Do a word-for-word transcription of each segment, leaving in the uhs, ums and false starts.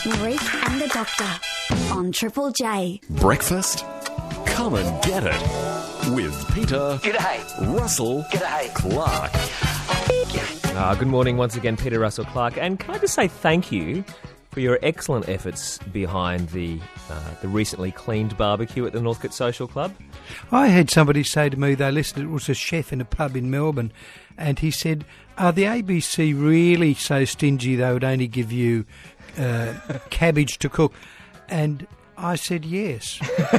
Marique and the Doctor on Triple J. Breakfast? Come and get it with Peter, G'day. Russell, G'day. Clark. Uh, good morning once again, Peter Russell Clark. And can I just say thank you for your excellent efforts behind the uh, the recently cleaned barbecue at the Northcote Social Club. I had somebody say to me, they listened, it was a chef in a pub in Melbourne, and he said, are the A B C really so stingy they would only give you uh, cabbage to cook? And I said yes.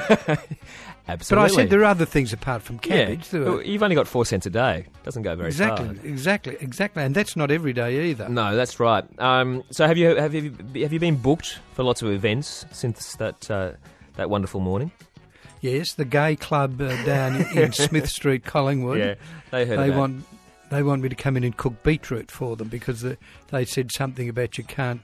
Absolutely. But I said there are other things apart from cabbage. Yeah. Well, you've only got four cents a day. Doesn't go very exactly, far. Exactly, exactly. And that's not every day either. No, that's right. Um, so have you have you have you been booked for lots of events since that uh, that wonderful morning? Yes, the gay club uh, down in, in Smith Street, Collingwood. Yeah, they heard they of that. want they want me to come in and cook beetroot for them because the, they said something about you can't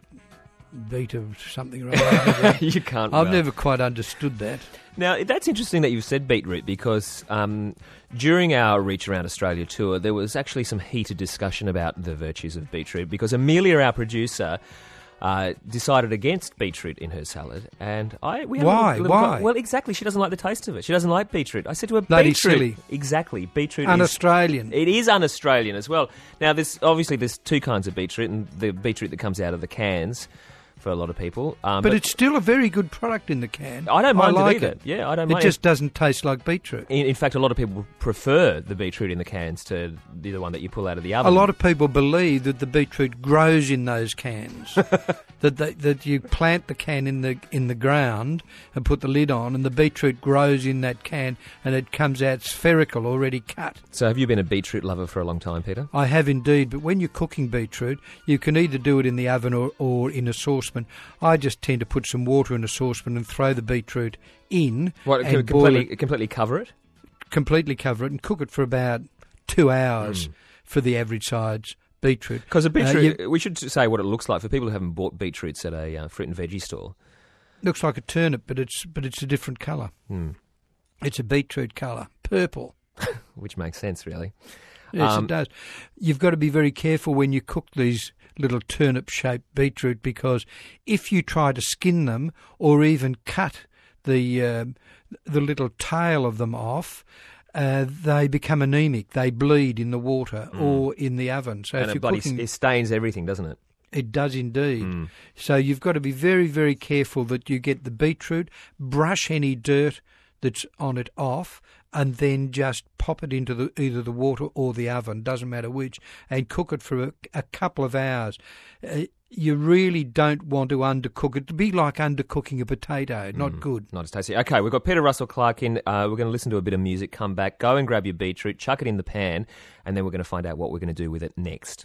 beat of something or other. You can't. I've well. never quite understood that. Now, that's interesting that you've said beetroot because um, during our Reach Around Australia tour, there was actually some heated discussion about the virtues of beetroot because Amelia, our producer, uh, decided against beetroot in her salad. And I, we had a Why? little- little Why? co- Well, exactly. She doesn't like the taste of it. She doesn't like beetroot. I said to her, Bloody beetroot. silly. Exactly. Beetroot is... Un-Australian. It is un-Australian as well. Now, there's obviously there's two kinds of beetroot, and the beetroot that comes out of the cans for a lot of people. Um, But, it's still a very good product in the can. I don't mind I like it either. it. Yeah, I don't It mind just doesn't taste like beetroot. In, in fact, a lot of people prefer the beetroot in the cans to the the one that you pull out of the oven. A lot of people believe that the beetroot grows in those cans. that they, that you plant the can in the in the ground and put the lid on, and the beetroot grows in that can, and it comes out spherical, already cut. So have you been a beetroot lover for a long time, Peter? I have indeed, but when you're cooking beetroot, you can either do it in the oven or, or in a saucepan. I just tend to put some water in a saucepan and throw the beetroot in What, and co- boil completely, it, completely cover it? completely cover it and cook it for about two hours for the average size beetroot. Because a Uh, beetroot, you- we should say what it looks like for people who haven't bought beetroots at a uh, fruit and veggie store. looks like a turnip, but it's but it's a different colour. Hmm. It's a beetroot colour, purple. Which makes sense, really. Yes, Um, it does. You've got to be very careful when you cook these little turnip-shaped beetroot because if you try to skin them or even cut the uh, the little tail of them off, uh, they become anemic. They bleed in the water or in the oven. So and if it you're bloody cooking, it stains everything, doesn't it? it does indeed. So you've got to be very, very careful that you get the beetroot, brush any dirt that's on it off, and then just pop it into the, either the water or the oven, doesn't matter which, and cook it for a, a couple of hours. Uh, you really don't want to undercook it. It'd be like undercooking a potato. Not good. Not as tasty. Okay, we've got Peter Russell Clark in. Uh, we're going to listen to a bit of music, come back, go and grab your beetroot, chuck it in the pan, and then we're going to find out what we're going to do with it next.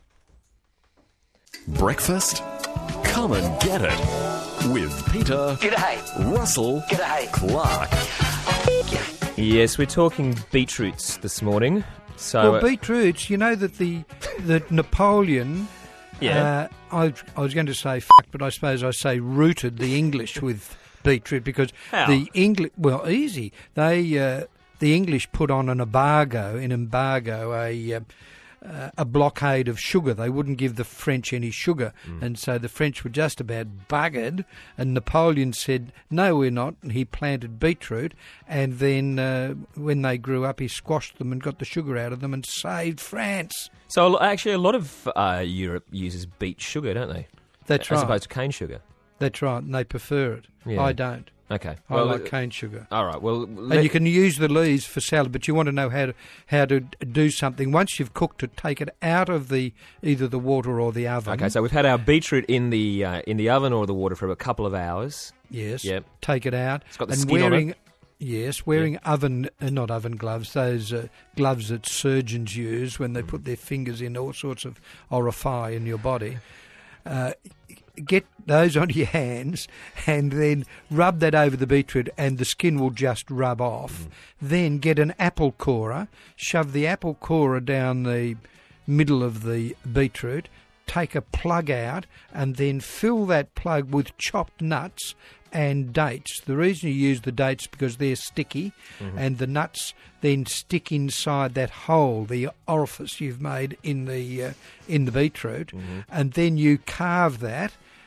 Breakfast? Come and get it with Peter, G'day. Russell, G'day. Clark. Yes, we're talking beetroots this morning. So, Well, beetroots, you know that the that Napoleon... yeah. Uh, I, I was going to say fuck, but I suppose I say rooted the English with beetroot because How? the English, well, easy. They uh, the English put on an embargo, an embargo, a uh, uh, a blockade of sugar. They wouldn't give the French any sugar, and so the French were just about buggered. And Napoleon said, "No, we're not." And he planted beetroot, and then uh, when they grew up, he squashed them and got the sugar out of them and saved France. So a lo- actually, a lot of uh, Europe uses beet sugar, don't they? That's As right. opposed to cane sugar. That's right, and they prefer it. Yeah. I don't. Okay. I Well, like uh, cane sugar. all right. Well, And you can use the leaves for salad, but you want to know how to how to do something. Once you've cooked it, take it out of the either the water or the oven. Okay, so we've had our beetroot in the uh, in the oven or the water for a couple of hours. Yes. Yep. Take it out. It's got the and skin on wearing, it. Yes, wearing oven, uh, not oven gloves, those uh, gloves that surgeons use when they Mm. put their fingers in all sorts of orifice in your body. Uh, get those onto your hands and then rub that over the beetroot and the skin will just rub off. Then get an apple corer, shove the apple corer down the middle of the beetroot, take a plug out and then fill that plug with chopped nuts and dates. The reason you use the dates is because they're sticky, mm-hmm. and the nuts then stick inside that hole, the orifice you've made in the uh, in the beetroot, mm-hmm. and then you carve that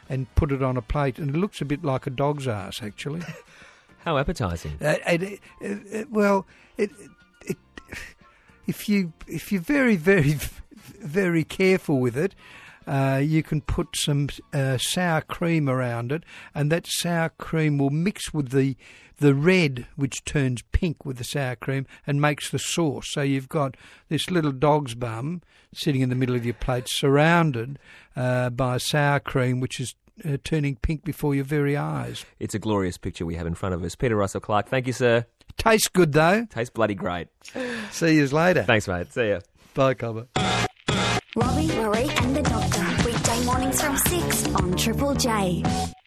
and put it on a plate, and it looks a bit like a dog's ass, actually. How appetising. Uh, and it, it, it, well, it, it, if you if you're very very very careful with it, uh, you can put some uh, sour cream around it, and that sour cream will mix with the the red, which turns pink with the sour cream and makes the sauce. So you've got this little dog's bum sitting in the middle of your plate, surrounded uh, by sour cream, which is uh, turning pink before your very eyes. It's a glorious picture we have in front of us. Peter Russell-Clark, thank you, sir. Tastes good, though. Tastes bloody great. See you later. Thanks, mate. See ya. Bye, Cover. Robbie, Marie and the Doctor. Weekday mornings from six on Triple J.